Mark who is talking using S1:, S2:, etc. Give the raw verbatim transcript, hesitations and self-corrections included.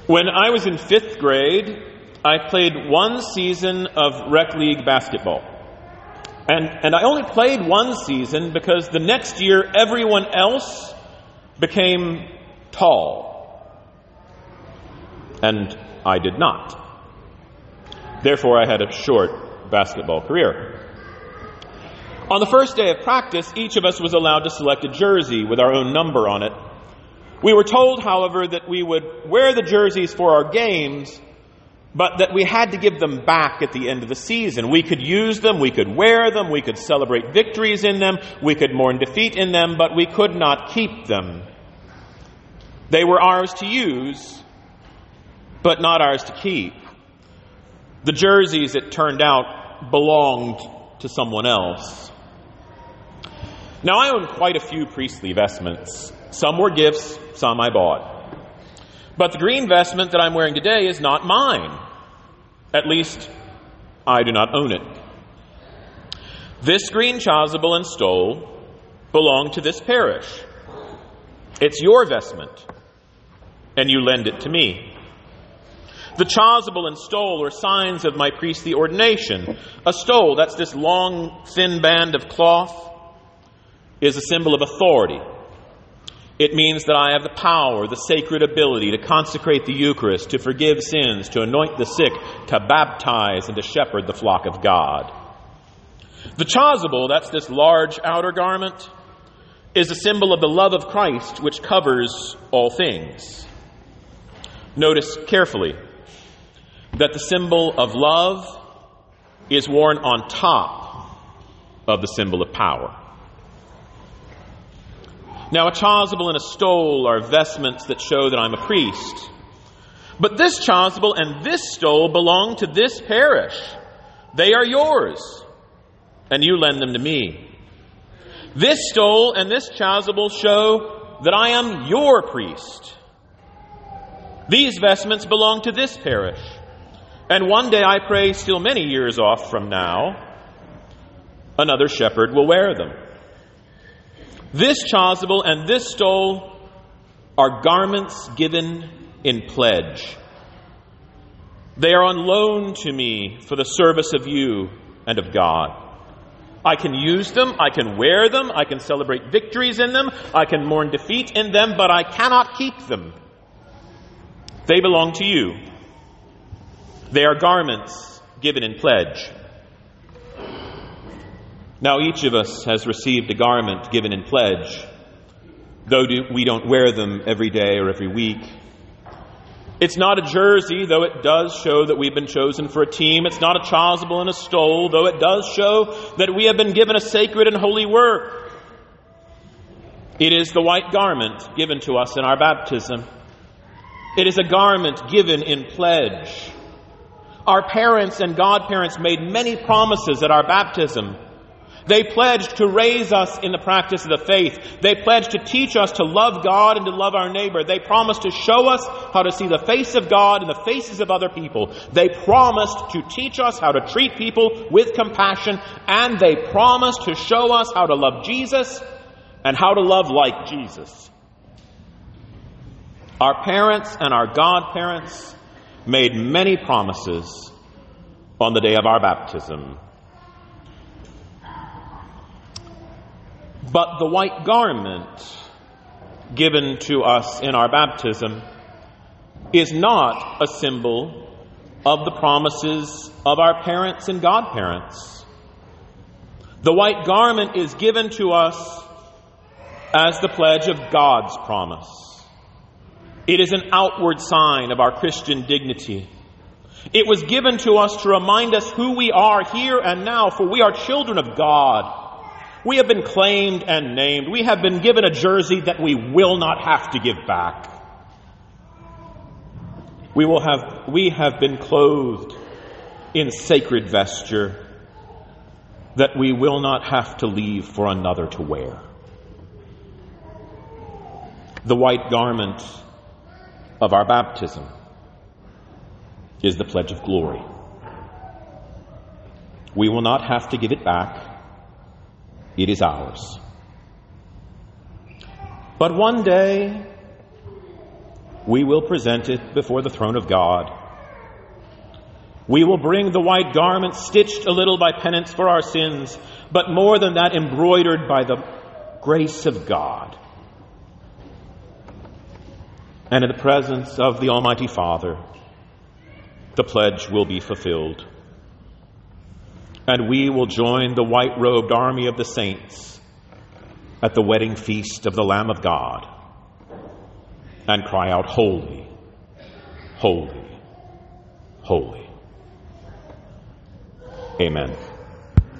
S1: When I was in fifth grade, I played one season of rec league basketball. And, and I only played one season because the next year everyone else became tall. And I did not. Therefore, I had a short basketball career. On the first day of practice, each of us was allowed to select a jersey with our own number on it. We were told, however, that we would wear the jerseys for our games, but that we had to give them back at the end of the season. We could use them, we could wear them, we could celebrate victories in them, we could mourn defeat in them, but we could not keep them. They were ours to use, but not ours to keep. The jerseys, it turned out, belonged to someone else. Now, I own quite a few priestly vestments. Some were gifts, some I bought. But the green vestment that I'm wearing today is not mine. At least, I do not own it. This green chasuble and stole belong to this parish. It's your vestment, and you lend it to me. The chasuble and stole are signs of my priestly ordination. A stole, that's this long, thin band of cloth, is a symbol of authority. It means that I have the power, the sacred ability to consecrate the Eucharist, to forgive sins, to anoint the sick, to baptize, and to shepherd the flock of God. The chasuble, that's this large outer garment, is a symbol of the love of Christ, which covers all things. Notice carefully that the symbol of love is worn on top of the symbol of power. Now, a chasuble and a stole are vestments that show that I'm a priest. But this chasuble and this stole belong to this parish. They are yours, and you lend them to me. This stole and this chasuble show that I am your priest. These vestments belong to this parish. And one day, I pray, still many years off from now, another shepherd will wear them. This chasuble and this stole are garments given in pledge. They are on loan to me for the service of you and of God. I can use them, I can wear them, I can celebrate victories in them, I can mourn defeat in them, but I cannot keep them. They belong to you. They are garments given in pledge. Now, each of us has received a garment given in pledge, though we don't wear them every day or every week. It's not a jersey, though it does show that we've been chosen for a team. It's not a chasuble and a stole, though it does show that we have been given a sacred and holy work. It is the white garment given to us in our baptism. It is a garment given in pledge. Our parents and godparents made many promises at our baptism. They pledged to raise us in the practice of the faith. They pledged to teach us to love God and to love our neighbor. They promised to show us how to see the face of God in the faces of other people. They promised to teach us how to treat people with compassion. And they promised to show us how to love Jesus and how to love like Jesus. Our parents and our godparents made many promises on the day of our baptism. But the white garment given to us in our baptism is not a symbol of the promises of our parents and godparents. The white garment is given to us as the pledge of God's promise. It is an outward sign of our Christian dignity. It was given to us to remind us who we are here and now, for we are children of God. We have been claimed and named. We have been given a jersey that we will not have to give back. We will have, we have been clothed in sacred vesture that we will not have to leave for another to wear. The white garment of our baptism is the pledge of glory. We will not have to give it back. It is ours. But one day, we will present it before the throne of God. We will bring the white garment stitched a little by penance for our sins, but more than that, embroidered by the grace of God. And in the presence of the Almighty Father, the pledge will be fulfilled. And we will join the white-robed army of the saints at the wedding feast of the Lamb of God and cry out, "Holy, holy, holy." Amen.